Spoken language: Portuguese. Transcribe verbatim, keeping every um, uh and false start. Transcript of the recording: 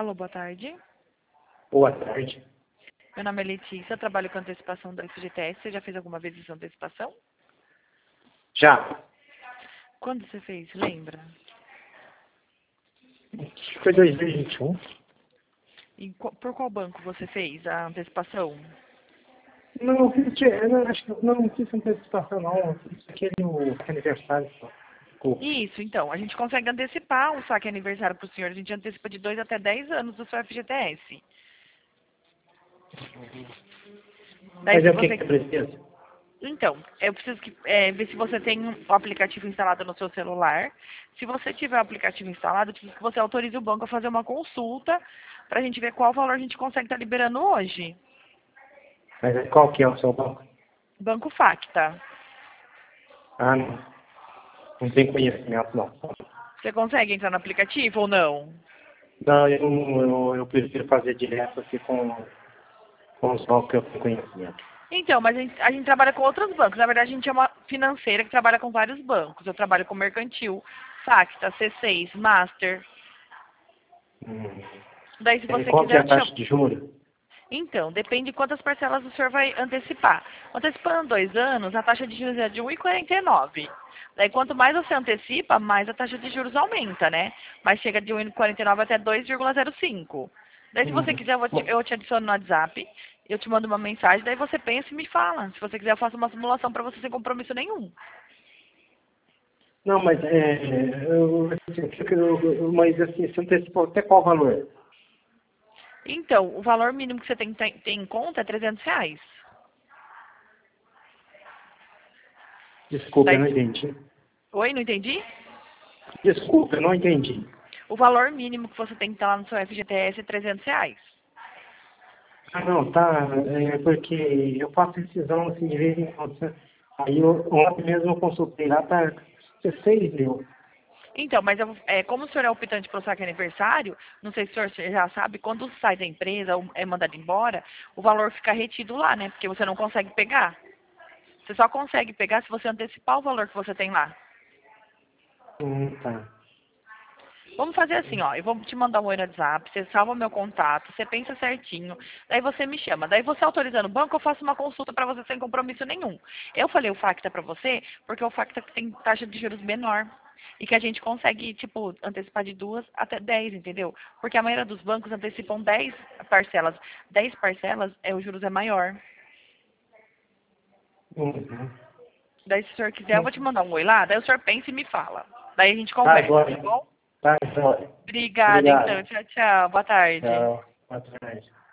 Alô, boa tarde. Boa tarde. Meu nome é Letícia, eu trabalho com antecipação da F G T S. Você já fez alguma vez essa antecipação? Já. Quando você fez, lembra? Acho que foi dois mil e vinte e um. E qual- por qual banco você fez a antecipação? Não, não fiz, eu não, acho que não, não fiz antecipação não. Eu fiz aquele o aniversário só. Desculpa. Isso, então, a gente consegue antecipar o saque aniversário para o senhor. A gente antecipa de dois até dez anos do seu F G T S. Daí, Mas se é o que você... que é preciso? Então, eu preciso que, é, ver se você tem o aplicativo instalado no seu celular. Se você tiver o aplicativo instalado, eu preciso que você autorize o banco a fazer uma consulta para a gente ver qual valor a gente consegue estar liberando hoje. Mas é qual que é o seu banco? Banco Facta. Ah, não. Não tenho conhecimento não. Você consegue entrar no aplicativo ou não? Não, eu, eu, eu prefiro fazer direto aqui com, com os bancos que eu tenho conhecimento. Então, mas a gente, a gente trabalha com outros bancos. Na verdade, a gente é uma financeira que trabalha com vários bancos. Eu trabalho com Mercantil, Facta, C seis, Master. Hum. Daí, se E você qual que é quiser, a eu te taxa chamo. de juros? Então, depende de quantas parcelas o senhor vai antecipar. Antecipando dois anos, a taxa de juros é de um vírgula quarenta e nove. Daí, quanto mais você antecipa, mais a taxa de juros aumenta, né? Mas chega de um vírgula quarenta e nove até dois vírgula zero cinco. Daí, se você Hum. quiser, eu, vou te, eu te adiciono no WhatsApp, eu te mando uma mensagem, daí você pensa e me fala. Se você quiser, eu faço uma simulação para você sem compromisso nenhum. Não, mas é, eu, assim, eu, eu- mas assim, você antecipou até qual valor? Então, o valor mínimo que você tem, tem, tem em conta é trezentos reais. Desculpa, eu Daí, não se- entendi. Oi, não entendi? Desculpa, eu não entendi. O valor mínimo que você tem que estar lá no seu F G T S é trezentos reais. Ah, não, tá. É porque eu faço decisão assim de vez em quando. Sabe? Aí eu, ontem mesmo eu consultei lá, tá dezesseis mil. Então, mas eu, é, como o senhor é optante para o saque aniversário, não sei se o senhor já sabe, quando sai da empresa ou é mandado embora, o valor fica retido lá, né? Porque você não consegue pegar. Você só consegue pegar se você antecipar o valor que você tem lá. Hum, tá. Vamos fazer assim, ó, eu vou te mandar um oi no WhatsApp, você salva meu contato, você pensa certinho, daí você me chama. Daí você autorizando o banco, eu faço uma consulta para você sem compromisso nenhum. Eu falei o Facta para você, porque o Facta tem taxa de juros menor. E que a gente consegue, tipo, antecipar de duas até dez, entendeu? Porque a maioria dos bancos antecipam dez parcelas. Dez parcelas, é, o juros é maior. Uhum. Daí, se o senhor quiser, eu vou te mandar um oi lá, daí o senhor pensa e me fala. Daí a gente Tá, conversa, tá agora. bom? Tá, joia. Obrigada, então. Obrigado. Tchau, tchau. Boa tarde. Tchau. Boa tarde.